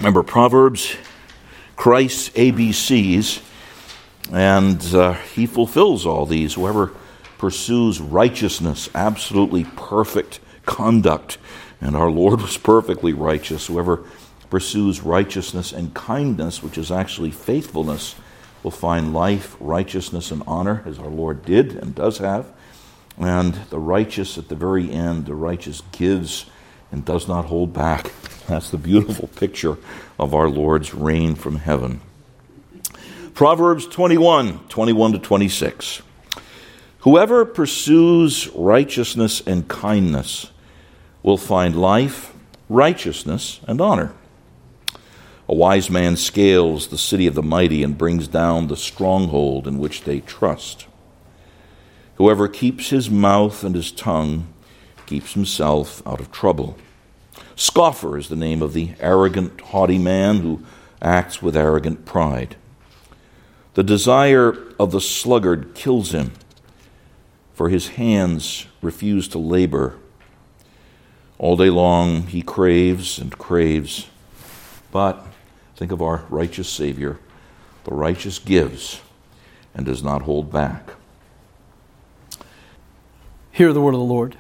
Remember Proverbs, Christ's ABCs, and he fulfills all these. Whoever pursues righteousness, absolutely perfect conduct, and our Lord was perfectly righteous. Whoever pursues righteousness and kindness, which is actually faithfulness, will find life, righteousness, and honor, as our Lord did and does have. And the righteous, at the very end, the righteous gives and does not hold back. That's the beautiful picture of our Lord's reign from heaven. Proverbs 21 to 26. Whoever pursues righteousness and kindness will find life, righteousness, and honor. A wise man scales the city of the mighty and brings down the stronghold in which they trust. Whoever keeps his mouth and his tongue keeps himself out of trouble. Scoffer is the name of the arrogant, haughty man who acts with arrogant pride. The desire of the sluggard kills him, for his hands refuse to labor. All day long he craves and craves, but think of our righteous Savior. The righteous gives and does not hold back. Hear the word of the Lord.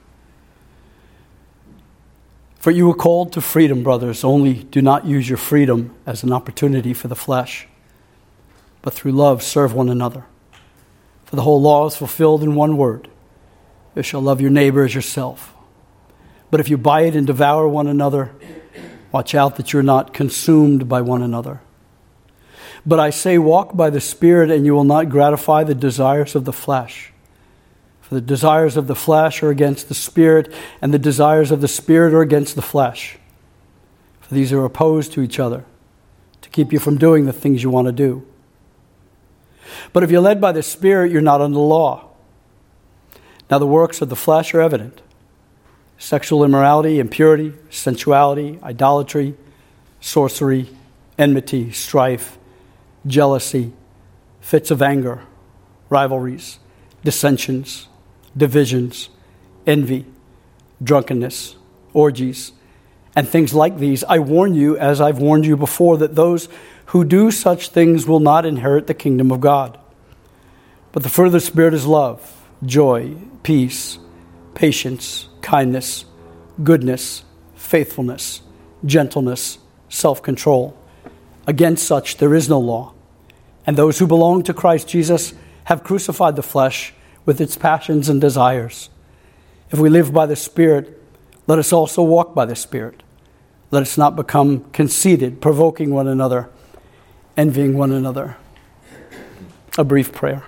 For you were called to freedom, brothers, only do not use your freedom as an opportunity for the flesh, but through love serve one another. For the whole law is fulfilled in one word: you shall love your neighbor as yourself. But if you bite and devour one another, watch out that you're not consumed by one another. But I say, walk by the Spirit, and you will not gratify the desires of the flesh. For the desires of the flesh are against the Spirit, and the desires of the Spirit are against the flesh. For these are opposed to each other, to keep you from doing the things you want to do. But if you're led by the Spirit, you're not under the law. Now the works of the flesh are evident: sexual immorality, impurity, sensuality, idolatry, sorcery, enmity, strife, jealousy, fits of anger, rivalries, dissensions, divisions, envy, drunkenness, orgies, and things like these. I warn you, as I've warned you before, that those who do such things will not inherit the kingdom of God. But the fruit of the Spirit is love, joy, peace, patience, kindness, goodness, faithfulness, gentleness, self-control. Against such there is no law. And those who belong to Christ Jesus have crucified the flesh with its passions and desires. If we live by the Spirit, let us also walk by the Spirit. Let us not become conceited, provoking one another, envying one another. A brief prayer.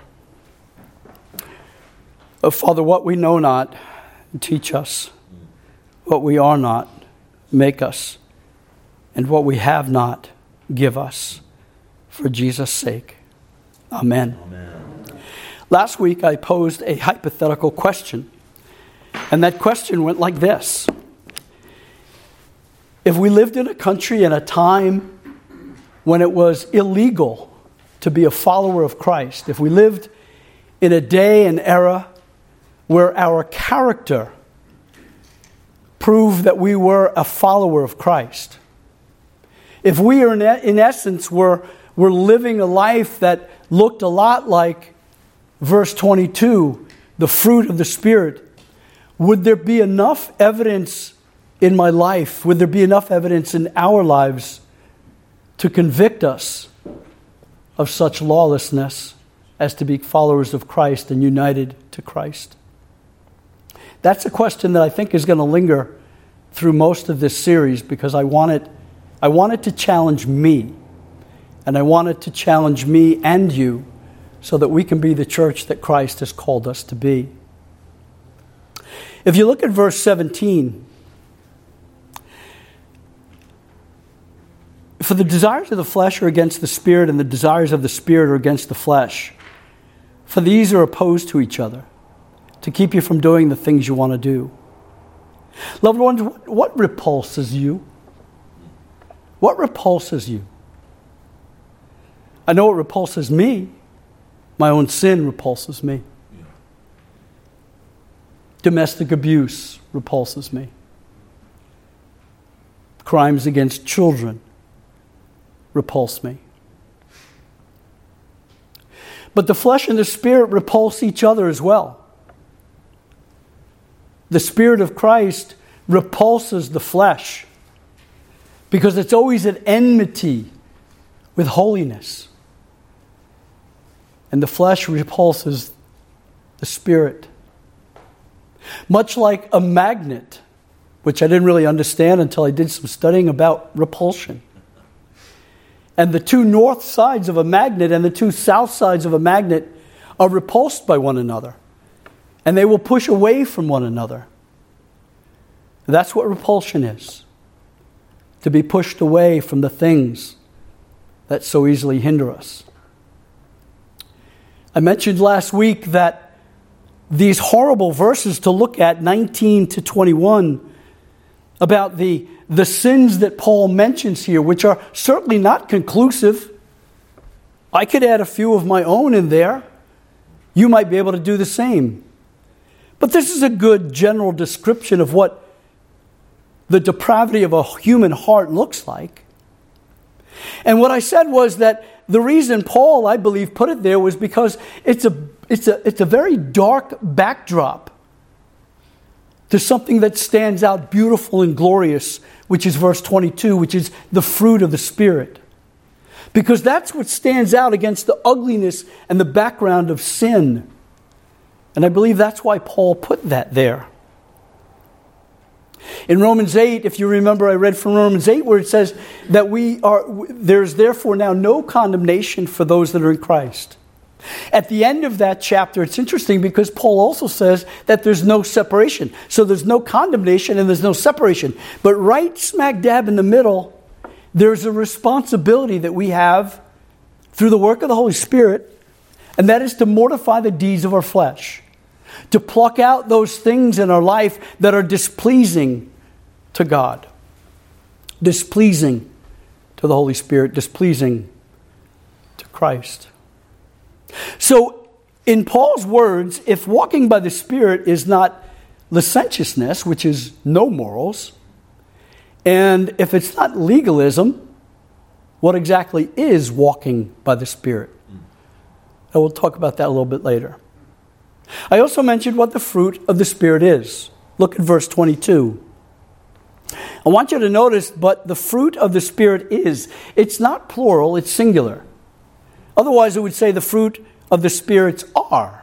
Oh, Father, what we know not, teach us. What we are not, make us. And what we have not, give us. For Jesus' sake. Amen. Amen. Last week I posed a hypothetical question. And that question went like this. If we lived in a country and a time when it was illegal to be a follower of Christ, if we lived in a day and era where our character proved that we were a follower of Christ, if we are in essence were living a life that looked a lot like verse 22, the fruit of the Spirit, would there be enough evidence in my life, would there be enough evidence in our lives to convict us of such lawlessness as to be followers of Christ and united to Christ? That's a question that I think is going to linger through most of this series, because I want it to challenge me, and I want it to challenge me and you, so that we can be the church that Christ has called us to be. If you look at verse 17, for the desires of the flesh are against the Spirit, and the desires of the Spirit are against the flesh. For these are opposed to each other, to keep you from doing the things you want to do. Loved ones, what repulses you? What repulses you? I know what repulses me. My own sin repulses me. Domestic abuse repulses me. Crimes against children repulse me. But the flesh and the Spirit repulse each other as well. The Spirit of Christ repulses the flesh because it's always at enmity with holiness. And the flesh repulses the Spirit. Much like a magnet, which I didn't really understand until I did some studying about repulsion. And the two north sides of a magnet and the two south sides of a magnet are repulsed by one another. And they will push away from one another. That's what repulsion is. To be pushed away from the things that so easily hinder us. I mentioned last week that these horrible verses to look at, 19 to 21, about the sins that Paul mentions here, which are certainly not conclusive. I could add a few of my own in there. You might be able to do the same. But this is a good general description of what the depravity of a human heart looks like. And what I said was that the reason Paul, I believe, put it there was because it's a very dark backdrop to something that stands out beautiful and glorious, which is verse 22, which is the fruit of the Spirit. Because that's what stands out against the ugliness and the background of sin. And I believe that's why Paul put that there. In Romans 8, if you remember, I read from Romans 8 where it says that there's therefore now no condemnation for those that are in Christ. At the end of that chapter, it's interesting because Paul also says that there's no separation. So there's no condemnation and there's no separation. But right smack dab in the middle, there's a responsibility that we have through the work of the Holy Spirit, and that is to mortify the deeds of our flesh. To pluck out those things in our life that are displeasing to God. Displeasing to the Holy Spirit. Displeasing to Christ. So, in Paul's words, if walking by the Spirit is not licentiousness, which is no morals, and if it's not legalism, what exactly is walking by the Spirit? And we'll talk about that a little bit later. I also mentioned what the fruit of the Spirit is. Look at verse 22. I want you to notice, but the fruit of the Spirit is. It's not plural, it's singular. Otherwise, it would say the fruit of the spirits are.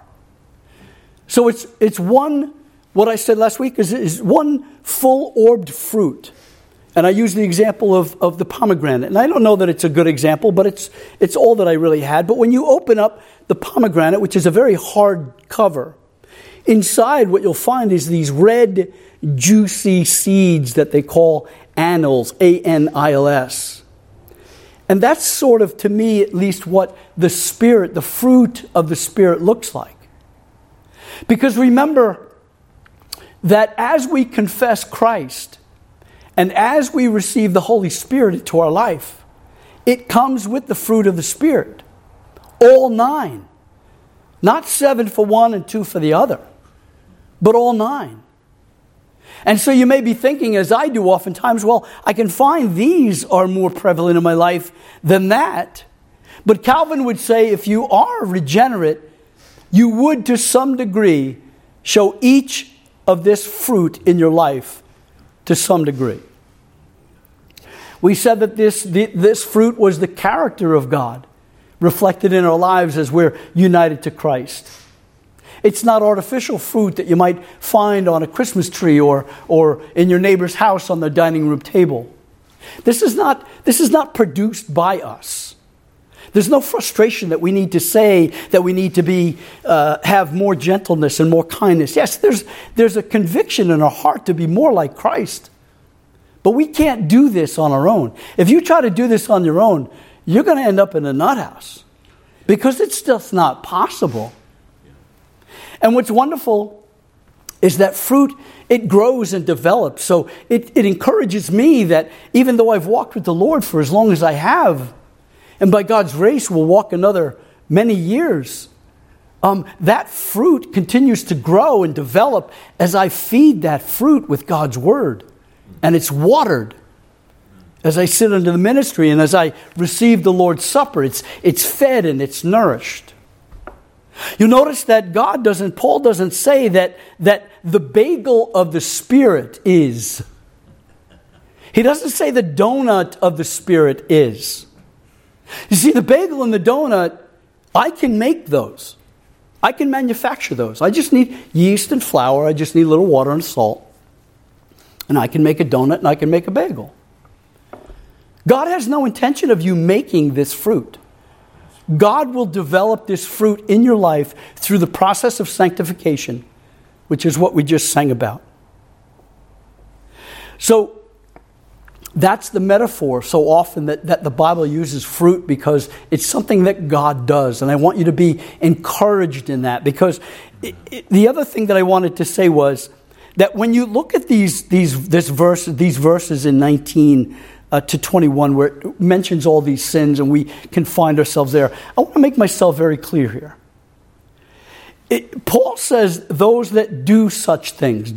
So it's one, what I said last week is one full-orbed fruit. And I use the example of the pomegranate. And I don't know that it's a good example, but it's all that I really had. But when you open up the pomegranate, which is a very hard cover, inside what you'll find is these red, juicy seeds that they call anils, A-N-I-L-S. And that's sort of, to me at least, what the Spirit, the fruit of the Spirit looks like. Because remember that as we confess Christ, and as we receive the Holy Spirit into our life, it comes with the fruit of the Spirit. All 9. Not 7 for one and 2 for the other, but all 9. And so you may be thinking, as I do oftentimes, well, I can find these are more prevalent in my life than that. But Calvin would say if you are regenerate, you would to some degree show each of this fruit in your life to some degree. We said that this fruit was the character of God reflected in our lives as we're united to Christ. It's not artificial fruit that you might find on a Christmas tree or in your neighbor's house on the dining room table. This is not produced by us. There's no frustration that we need to say that we need to have more gentleness and more kindness. Yes, there's a conviction in our heart to be more like Christ. But we can't do this on our own. If you try to do this on your own, you're going to end up in a nut house because it's just not possible. And what's wonderful is that fruit, it grows and develops. So it encourages me that even though I've walked with the Lord for as long as I have, and by God's grace will walk another many years, that fruit continues to grow and develop as I feed that fruit with God's Word. And it's watered. As I sit under the ministry and as I receive the Lord's Supper, it's fed and it's nourished. You notice that Paul doesn't say that the bagel of the Spirit is. He doesn't say the donut of the Spirit is. You see, the bagel and the donut, I can make those. I can manufacture those. I just need yeast and flour. I just need a little water and salt. And I can make a donut and I can make a bagel. God has no intention of you making this fruit. God will develop this fruit in your life through the process of sanctification, which is what we just sang about. So that's the metaphor so often that the Bible uses fruit, because it's something that God does. And I want you to be encouraged in that, because the other thing that I wanted to say was that when you look at these verses in 19 to 21, where it mentions all these sins and we can find ourselves there, I want to make myself very clear here. Paul says those that do such things,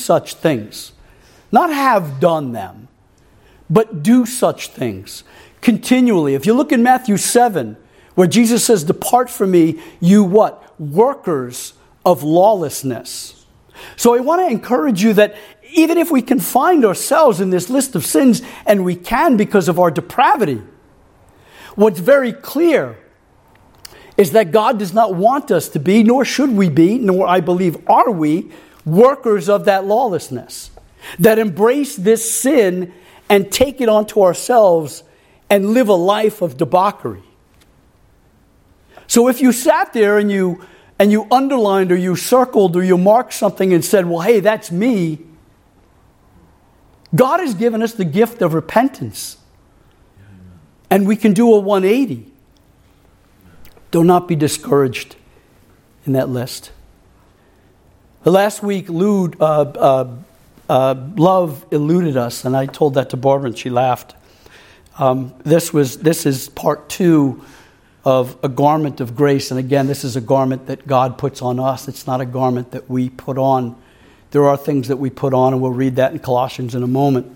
not have done them, but do such things continually. If you look in Matthew 7, where Jesus says, "Depart from me, you" what? "Workers of lawlessness." So I want to encourage you that even if we can find ourselves in this list of sins, and we can because of our depravity, what's very clear is that God does not want us to be, nor should we be, nor I believe are we, workers of that lawlessness, that embrace this sin and take it onto ourselves and live a life of debauchery. So if you sat there and you underlined or you circled or you marked something and said, well, hey, that's me, God has given us the gift of repentance. And we can do a 180. Do not be discouraged in that list. Last week, love eluded us, and I told that to Barbara, and she laughed. This is part 2 of a garment of grace, and again, this is a garment that God puts on us. It's not a garment that we put on. There are things that we put on, and we'll read that in Colossians in a moment.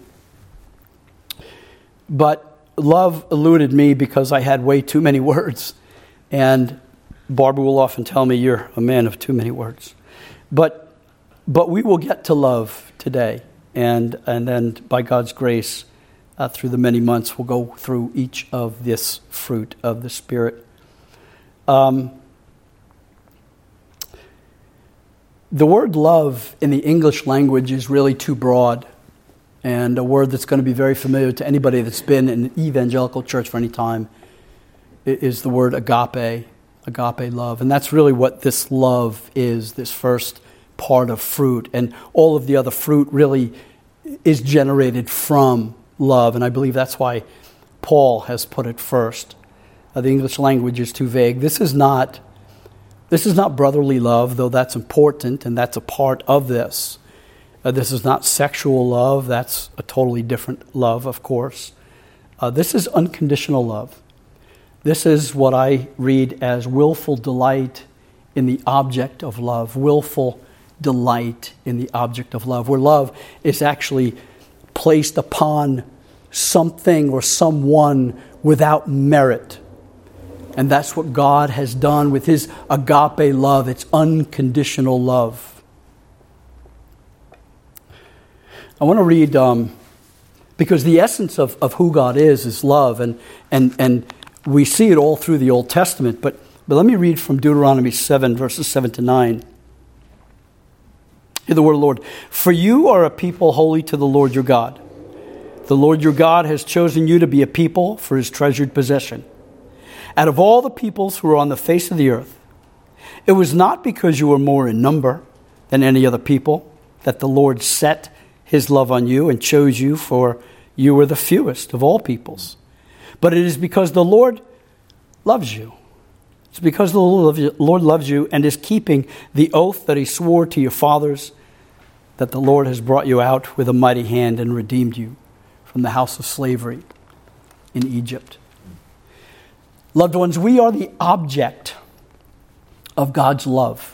But love eluded me because I had way too many words, and Barbara will often tell me, "You're a man of too many words." But we will get to love today, and then by God's grace, through the many months, we'll go through each of this fruit of the Spirit. The word love in the English language is really too broad, and a word that's going to be very familiar to anybody that's been in an evangelical church for any time is the word agape love. And that's really what this love is, this first part of fruit. And all of the other fruit really is generated from love. And I believe that's why Paul has put it first. The English language is too vague. This is not brotherly love, though that's important and that's a part of this. This is not sexual love. That's a totally different love, of course. This is unconditional love. This is what I read as willful delight in the object of love. Willful delight in the object of love, where love is actually placed upon something or someone without merit. And that's what God has done with his agape love. It's unconditional love. I want to read, because the essence of who God is love, and we see it all through the Old Testament. But let me read from Deuteronomy 7, verses 7 to 9. Hear the word of the Lord. "For you are a people holy to the Lord your God. The Lord your God has chosen you to be a people for his treasured possession. Out of all the peoples who are on the face of the earth, it was not because you were more in number than any other people that the Lord set his love on you and chose you, for you were the fewest of all peoples. But it is because the Lord loves you. It's because the Lord loves you and is keeping the oath that he swore to your fathers, that the Lord has brought you out with a mighty hand and redeemed you from the house of slavery in Egypt." Loved ones, we are the object of God's love.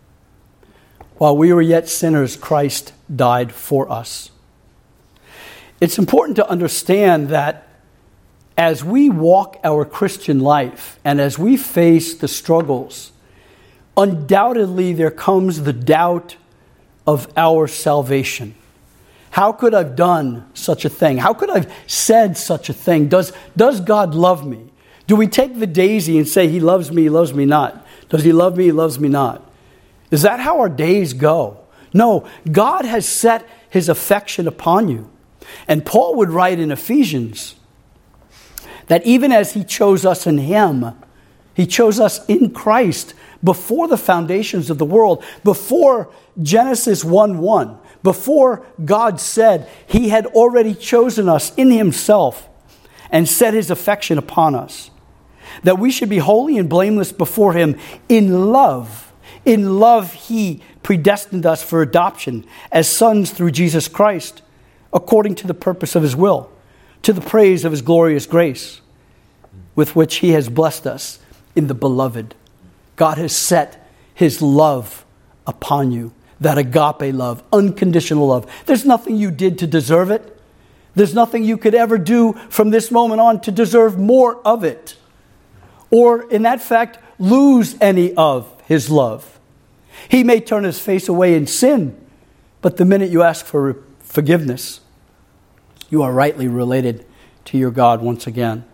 While we were yet sinners, Christ died for us. It's important to understand that as we walk our Christian life and as we face the struggles, undoubtedly there comes the doubt of our salvation. How could I have done such a thing? How could I have said such a thing? Does God love me? Do we take the daisy and say, he loves me not? Does he love me? He loves me not. Is that how our days go? No, God has set his affection upon you. And Paul would write in Ephesians that even as he chose us in him, he chose us in Christ before the foundations of the world, before Genesis 1:1, before God said he had already chosen us in himself and set his affection upon us, that we should be holy and blameless before him in love. In love, he predestined us for adoption as sons through Jesus Christ, according to the purpose of his will, to the praise of his glorious grace, with which he has blessed us in the beloved. God has set his love upon you, that agape love, unconditional love. There's nothing you did to deserve it. There's nothing you could ever do from this moment on to deserve more of it, or in that fact, lose any of his love. He may turn his face away in sin, but the minute you ask for forgiveness, you are rightly related to your God once again.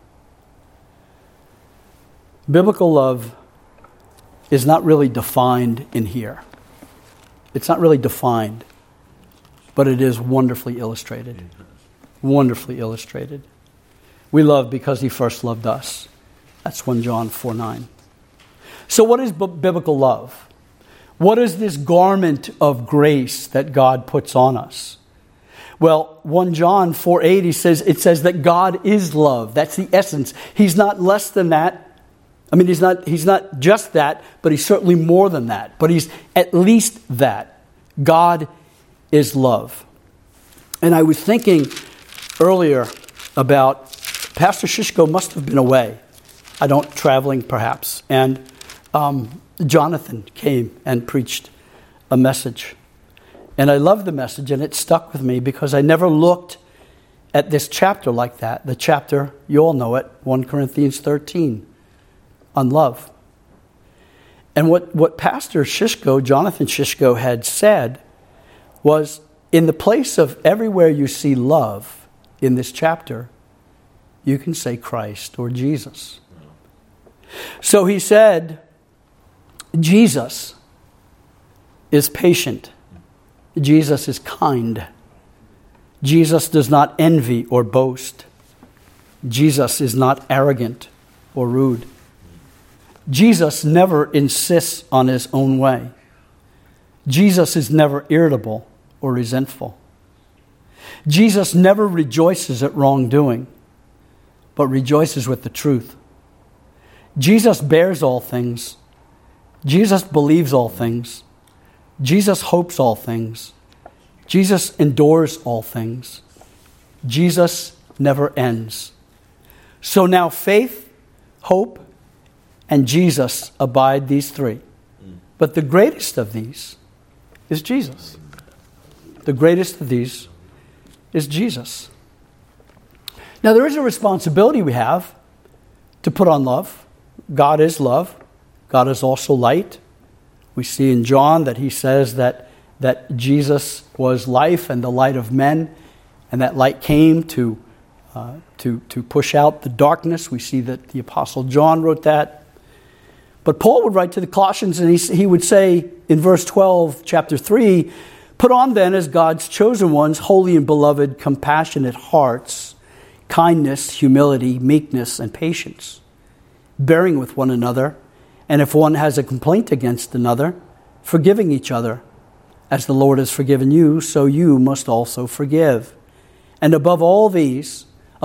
Biblical love is not really defined in here. It's not really defined, but it is wonderfully illustrated. Wonderfully illustrated. We love because he first loved us. That's 1 John 4:9. So what is biblical love? What is this garment of grace that God puts on us? Well, 1 John 4:8, it says that God is love. That's the essence. He's not less than that. I mean, he's not just that, but he's certainly more than that. But he's at least that. God is love. And I was thinking earlier about Pastor Shishko must have been away. Traveling perhaps. And Jonathan came and preached a message. And I loved the message, and it stuck with me because I never looked at this chapter like that. The chapter, you all know it, 1 Corinthians 13, on love. And what Pastor Shishko, Jonathan Shishko, had said was, in the place of everywhere you see love in this chapter, you can say Christ or Jesus. So he said, Jesus is patient. Jesus is kind. Jesus does not envy or boast. Jesus is not arrogant or rude. Jesus never insists on his own way. Jesus is never irritable or resentful. Jesus never rejoices at wrongdoing, but rejoices with the truth. Jesus bears all things. Jesus believes all things. Jesus hopes all things. Jesus endures all things. Jesus never ends. So now faith, hope, and Jesus abide, these three. But the greatest of these is Jesus. The greatest of these is Jesus. Now there is a responsibility we have to put on love. God is love. God is also light. We see in John that he says that Jesus was life and the light of men, and that light came to push out the darkness. We see that the Apostle John wrote that. But Paul would write to the Colossians, and he would say in verse 12, chapter 3, put on then as God's chosen ones, holy and beloved, compassionate hearts, kindness, humility, meekness, and patience, bearing with one another, and if one has a complaint against another, forgiving each other. As the Lord has forgiven you, so you must also forgive. And above all these,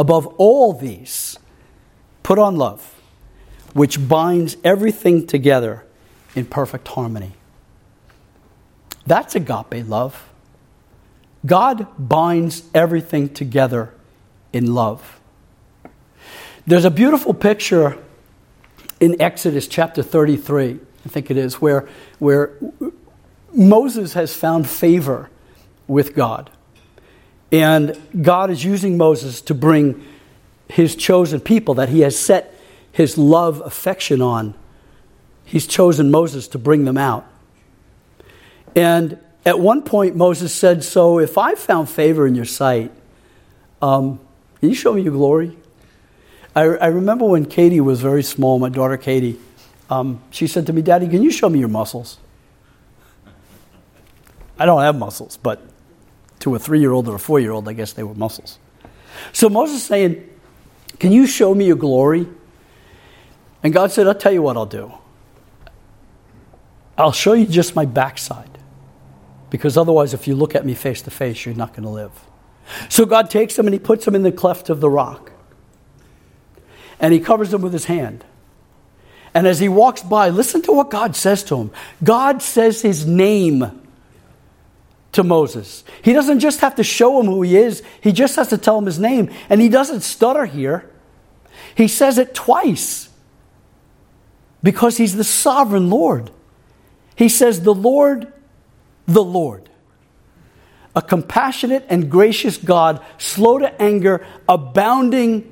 put on love, which binds everything together in perfect harmony. That's agape love. God binds everything together in love. There's a beautiful picture in Exodus chapter 33, I think it is, where Moses has found favor with God. And God is using Moses to bring his chosen people that he has set his love affection on. He's chosen Moses to bring them out. And at one point Moses said, so if I found favor in your sight, can you show me your glory? I remember when Katie was very small, my daughter Katie, she said to me, Daddy, can you show me your muscles? I don't have muscles, but to a 3-year-old or a 4-year-old, I guess they were muscles. So Moses is saying, can you show me your glory? And God said, I'll tell you what I'll do. I'll show you just my backside. Because otherwise, if you look at me face to face, you're not going to live. So God takes him and he puts him in the cleft of the rock. And he covers him with his hand. And as he walks by, listen to what God says to him. God says his name to Moses. He doesn't just have to show him who he is. He just has to tell him his name. And he doesn't stutter here. He says it twice. Because he's the sovereign Lord. He says, the Lord, a compassionate and gracious God, slow to anger, abounding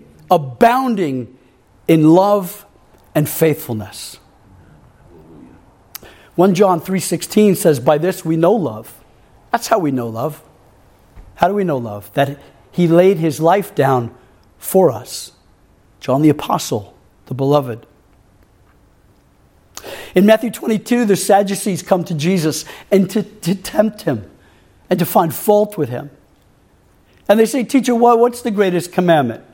in love and faithfulness. 1 John 3:16 says, by this we know love. That's how we know love. How do we know love? That he laid his life down for us. John the Apostle, the beloved. In Matthew 22, the Sadducees come to Jesus and to tempt him and to find fault with him. And they say, teacher, what's the greatest commandment?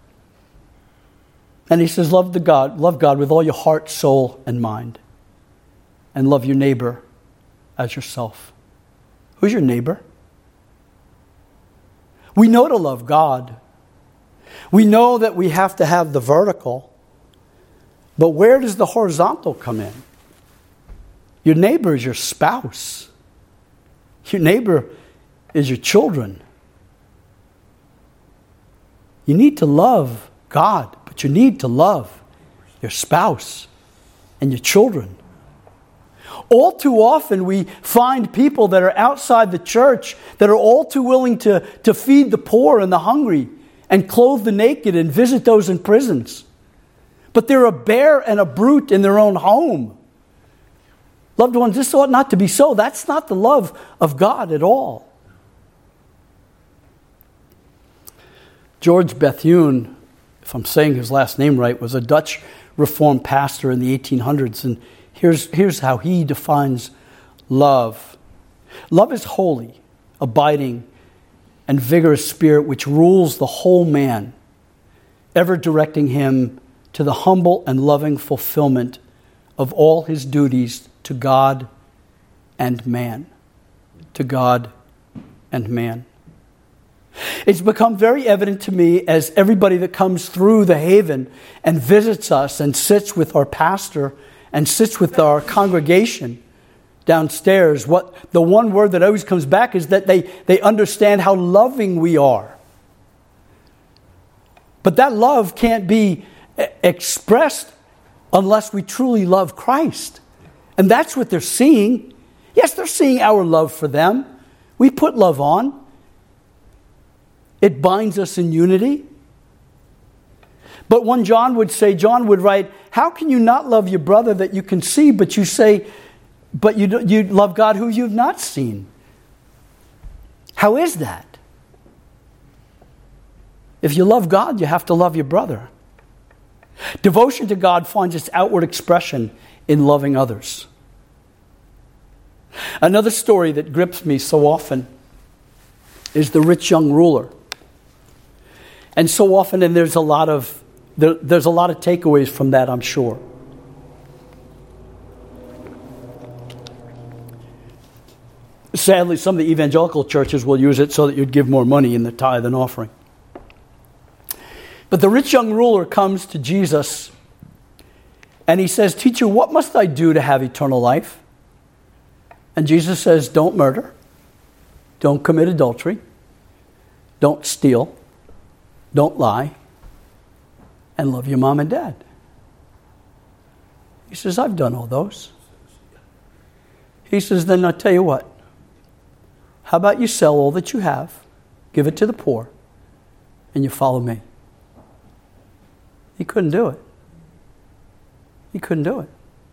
And he says, love God with all your heart, soul, and mind. And love your neighbor as yourself. Who's your neighbor? We know to love God. We know that we have to have the vertical. But where does the horizontal come in? Your neighbor is your spouse. Your neighbor is your children. You need to love God, but you need to love your spouse and your children. All too often we find people that are outside the church that are all too willing to feed the poor and the hungry and clothe the naked and visit those in prisons. But they're a bear and a brute in their own home. Loved ones, this ought not to be so. That's not the love of God at all. George Bethune, if I'm saying his last name right, was a Dutch Reformed pastor in the 1800s. And here's how he defines love. Love is holy, abiding, and vigorous spirit which rules the whole man, ever directing him to the humble and loving fulfillment of all his duties to God and man. To God and man. It's become very evident to me as everybody that comes through the Haven and visits us and sits with our pastor and sits with our congregation downstairs, what the one word that always comes back is that they understand how loving we are. But that love can't be expressed unless we truly love Christ. And that's what they're seeing. Yes, they're seeing our love for them. We put love on. It binds us in unity. But when John would write, how can you not love your brother that you can see, but you say, but you love God who you've not seen? How is that? If you love God, you have to love your brother. Devotion to God finds its outward expression in loving others. Another story that grips me so often is the rich young ruler. And so often, and there's a lot of takeaways from that, I'm sure. Sadly, some of the evangelical churches will use it so that you'd give more money in the tithe and offering. But the rich young ruler comes to Jesus and he says, "Teacher, what must I do to have eternal life?" And Jesus says, "Don't murder, don't commit adultery, don't steal, don't lie, and love your mom and dad." He says, "I've done all those." He says, "Then I'll tell you what. How about you sell all that you have give it to the poor, and you follow me. He couldn't do it. He couldn't do it.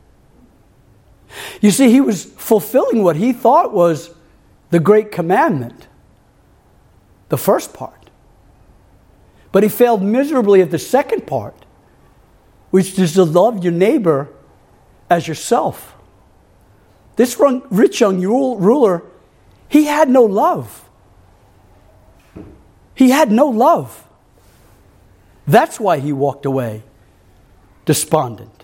You see, he was fulfilling what he thought was the great commandment, the first part. But he failed miserably at the second part, which is to love your neighbor as yourself. This rich young ruler, he had no love. He had no love. That's why he walked away despondent.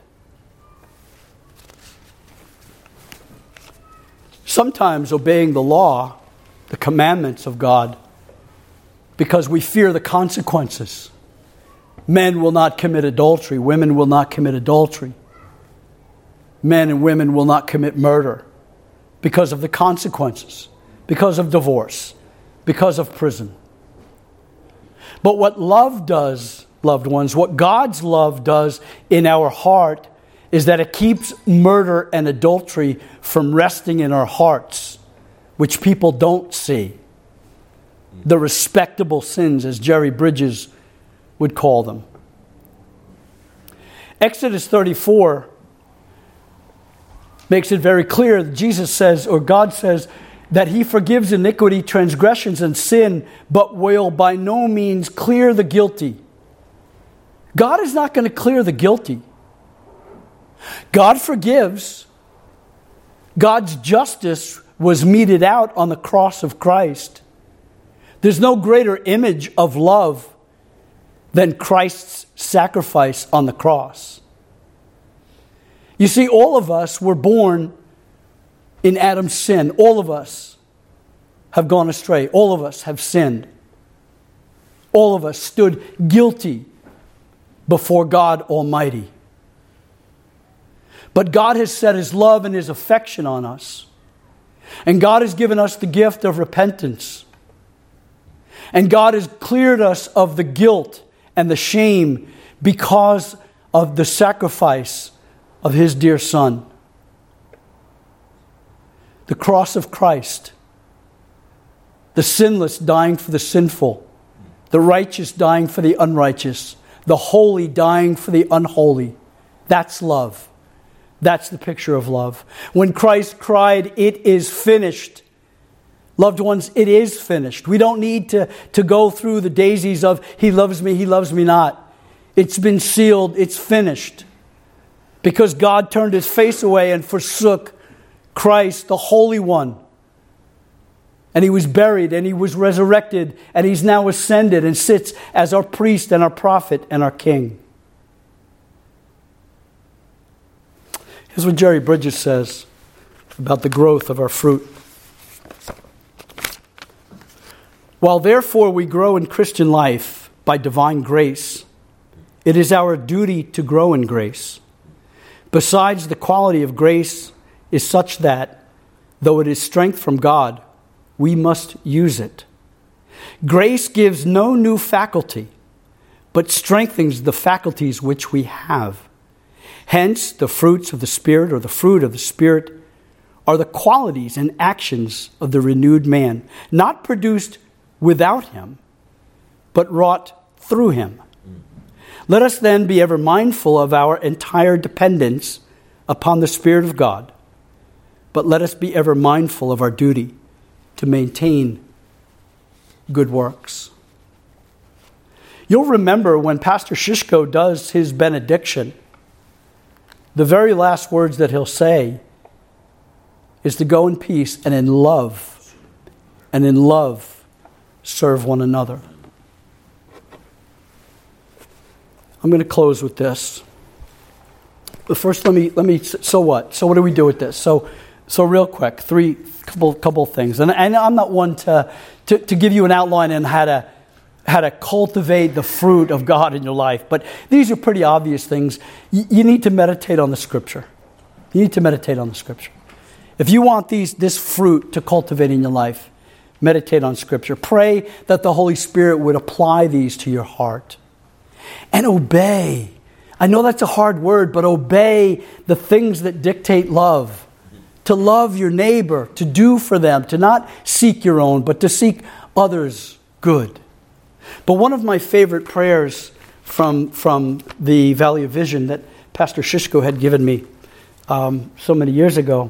Sometimes obeying the law, the commandments of God, because we fear the consequences. Men will not commit adultery. Women will not commit adultery. Men and women will not commit murder because of the consequences, because of divorce, because of prison. But what love does, loved ones, what God's love does in our heart is that it keeps murder and adultery from resting in our hearts, which people don't see. The respectable sins, as Jerry Bridges would call them. Exodus 34 makes it very clear. Jesus says, or God says, that he forgives iniquity, transgressions, and sin, but will by no means clear the guilty. God is not going to clear the guilty. God forgives. God's justice was meted out on the cross of Christ. There's no greater image of love than Christ's sacrifice on the cross. You see, all of us were born in Adam's sin. All of us have gone astray. All of us have sinned. All of us stood guilty before God Almighty. But God has set his love and his affection on us. And God has given us the gift of repentance. And God has cleared us of the guilt and the shame because of the sacrifice of his dear Son. The cross of Christ. The sinless dying for the sinful. The righteous dying for the unrighteous. The holy dying for the unholy. That's love. That's the picture of love. When Christ cried, "It is finished." Loved ones, it is finished. We don't need to go through the daisies of he loves me not. It's been sealed, it's finished. Because God turned his face away and forsook Christ, the Holy One. And he was buried and he was resurrected and he's now ascended and sits as our priest and our prophet and our king. Here's what Jerry Bridges says about the growth of our fruit. While therefore we grow in Christian life by divine grace, it is our duty to grow in grace. Besides, the quality of grace is such that, though it is strength from God, we must use it. Grace gives no new faculty, but strengthens the faculties which we have. Hence, the fruits of the Spirit, or the fruit of the Spirit, are the qualities and actions of the renewed man, not produced without him, but wrought through him. Let us then be ever mindful of our entire dependence upon the Spirit of God, but let us be ever mindful of our duty to maintain good works. You'll remember when Pastor Shishko does his benediction, the very last words that he'll say is to go in peace and in love serve one another. I'm going to close with this. But first, let me. So what? So what do we do with this? So real quick, couple of things. And I'm not one to give you an outline on how to cultivate the fruit of God in your life. But these are pretty obvious things. You need to meditate on the Scripture. You need to meditate on the Scripture. If you want this fruit to cultivate in your life, meditate on Scripture. Pray that the Holy Spirit would apply these to your heart. And obey. I know that's a hard word, but obey the things that dictate love. To love your neighbor, to do for them, to not seek your own, but to seek others' good. But one of my favorite prayers from the Valley of Vision that Pastor Shishko had given me so many years ago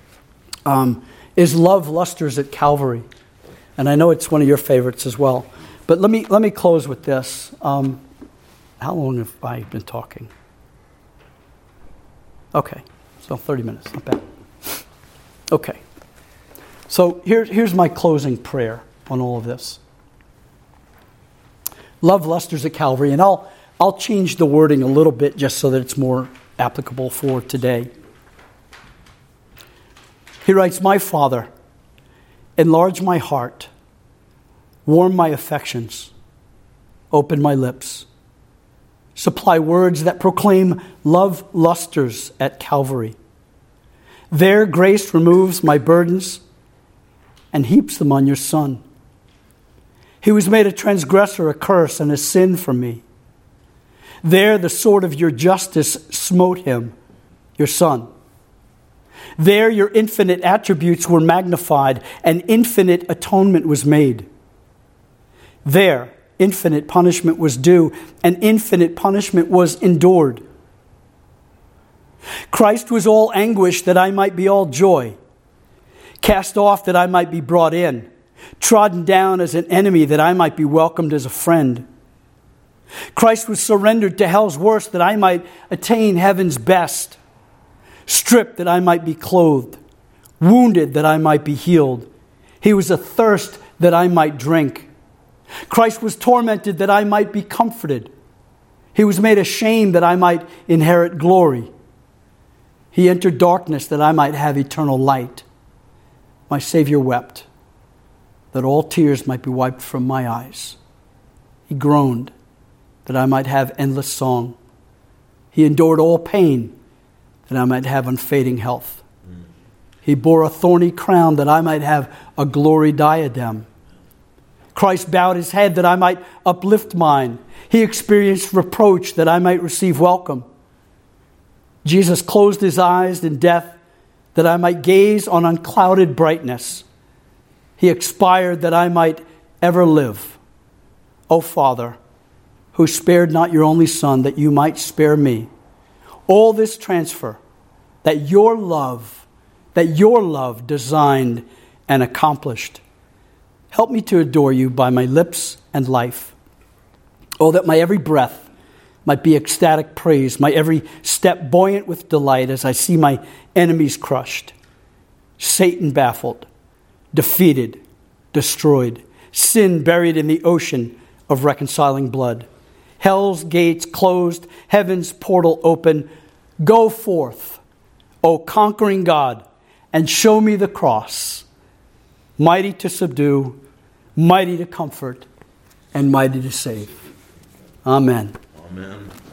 is Love Lusters at Calvary. And I know it's one of your favorites as well. But let me close with this. How long have I been talking? Okay, so 30 minutes, not bad. Okay, so here's my closing prayer on all of this. Love Lusters at Calvary, and I'll change the wording a little bit just so that it's more applicable for today. He writes, "My Father, enlarge my heart, warm my affections, open my lips, supply words that proclaim love lusters at Calvary. There grace removes my burdens and heaps them on your Son. He was made a transgressor, a curse, and a sin for me. There the sword of your justice smote him, your Son. There your infinite attributes were magnified and infinite atonement was made. There infinite punishment was due and infinite punishment was endured. Christ was all anguish that I might be all joy, cast off that I might be brought in, trodden down as an enemy that I might be welcomed as a friend. Christ was surrendered to hell's worst that I might attain heaven's best, stripped that I might be clothed, wounded that I might be healed. He was athirst that I might drink. Christ was tormented that I might be comforted. He was made ashamed that I might inherit glory. He entered darkness that I might have eternal light. My Savior wept that all tears might be wiped from my eyes. He groaned that I might have endless song. He endured all pain that I might have unfading health. He bore a thorny crown that I might have a glory diadem. Christ bowed his head that I might uplift mine. He experienced reproach that I might receive welcome. Jesus closed his eyes in death that I might gaze on unclouded brightness. He expired that I might ever live. O Father, who spared not your only Son that you might spare me, all this transfer that your love designed and accomplished. Help me to adore you by my lips and life. Oh, that my every breath might be ecstatic praise, my every step buoyant with delight as I see my enemies crushed, Satan baffled, defeated, destroyed, sin buried in the ocean of reconciling blood, hell's gates closed, heaven's portal open. Go forth, O conquering God, and show me the cross, mighty to subdue, mighty to comfort, and mighty to save. Amen. Amen.